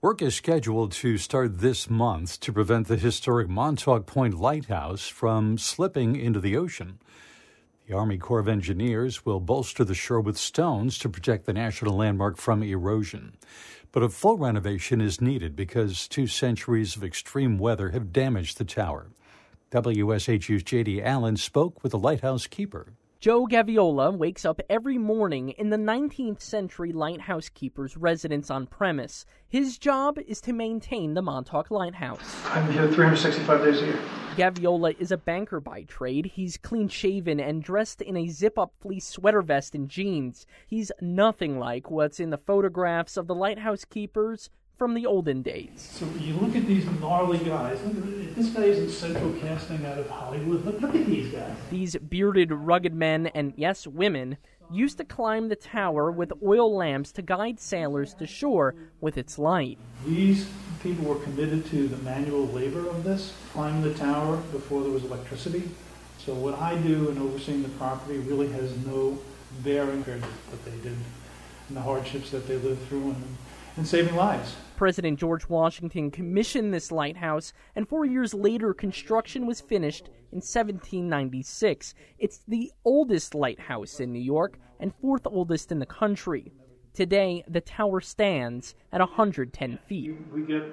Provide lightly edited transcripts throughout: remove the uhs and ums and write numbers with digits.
Work is scheduled to start this month to prevent the historic Montauk Point Lighthouse from slipping into the ocean. The Army Corps of Engineers will bolster the shore with stones to protect the national landmark from erosion. But a full renovation is needed because 2 centuries of extreme weather have damaged the tower. WSHU's J.D. Allen spoke with the lighthouse keeper. Joe Gaviola wakes up every morning in the 19th century lighthouse keeper's residence on premise. His job is to maintain the Montauk Lighthouse. I'm here 365 days a year. Gaviola is a banker by trade. He's clean-shaven and dressed in a zip-up fleece sweater vest and jeans. He's nothing like what's in the photographs of the lighthouse keepers from the olden days. So you look at these gnarly guys. This guy isn't central casting out of Hollywood. Look at these guys. These bearded, rugged men, and yes, women, used to climb the tower with oil lamps to guide sailors to shore with its light. These people were committed to the manual labor of this, climbing the tower before there was electricity. So what I do in overseeing the property really has no bearing on what they did and the hardships that they lived through and saving lives. President George Washington commissioned this lighthouse, and 4 years later, construction was finished in 1796. It's the oldest lighthouse in New York and 4th oldest in the country. Today, the tower stands at 110 feet. We get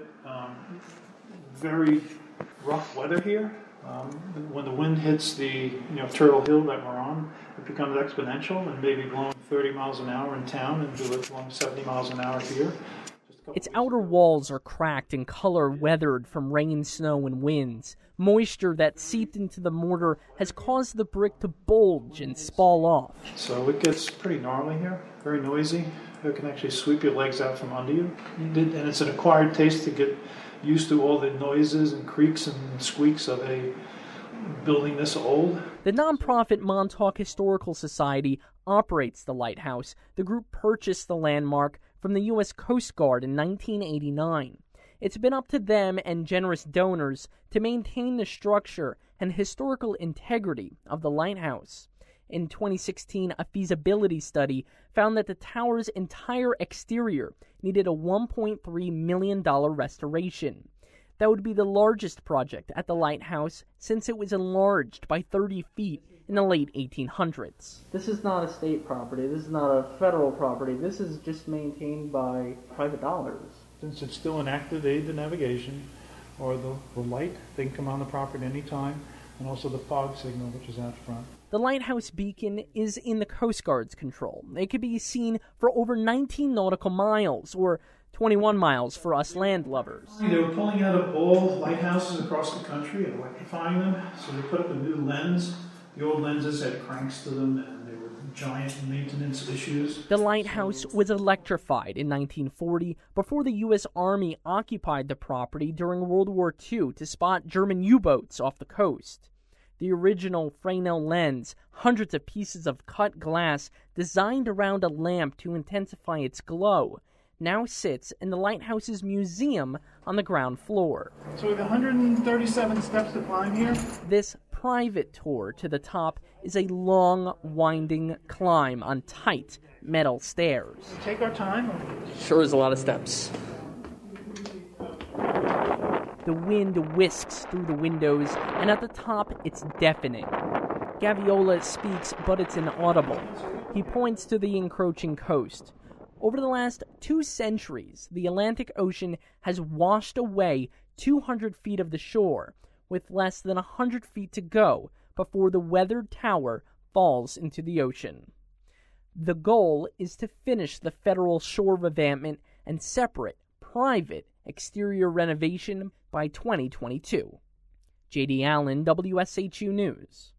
very rough weather here. When the wind hits the Turtle Hill that we're on, it becomes exponential and maybe blowing 30 miles an hour in town and do it along 70 miles an hour here. Its outer walls are cracked and color weathered from rain, snow, and winds. Moisture that seeped into the mortar has caused the brick to bulge and spall off. So it gets pretty gnarly here, very noisy. It can actually sweep your legs out from under you. And it's an acquired taste to get used to all the noises and creaks and squeaks of a building this old. The nonprofit Montauk Historical Society operates the lighthouse. The group purchased the landmark from the U.S. Coast Guard in 1989. It's been up to them and generous donors to maintain the structure and historical integrity of the lighthouse. In 2016, a feasibility study found that the tower's entire exterior needed a $1.3 million restoration. That would be the largest project at the lighthouse since it was enlarged by 30 feet in the late 1800s. This is not a state property. This is not a federal property. This is just maintained by private dollars. Since it's still an active aid to navigation, or the light, they can come on the property at any time, and also the fog signal, which is out front. The lighthouse beacon is in the Coast Guard's control. It could be seen for over 19 nautical miles, or 21 miles for us land lovers. They were pulling out of all lighthouses across the country and electrifying them, so they put up a new lens. The old lenses had cranks to them, and they were giant maintenance issues. The lighthouse was electrified in 1940 before the U.S. Army occupied the property during World War II to spot German U-boats off the coast. The original Fresnel lens, hundreds of pieces of cut glass designed around a lamp to intensify its glow, now sits in the lighthouse's museum on the ground floor. So we have 137 steps to climb here. This private tour to the top is a long, winding climb on tight metal stairs. We take our time. Sure is a lot of steps. The wind whisks through the windows, and at the top, it's deafening. Gaviola speaks, but it's inaudible. He points to the encroaching coast. Over the last 2 centuries, the Atlantic Ocean has washed away 200 feet of the shore, with less than 100 feet to go before the weathered tower falls into the ocean. The goal is to finish the federal shore revampment and separate, private exterior renovation by 2022. J.D. Allen, WSHU News.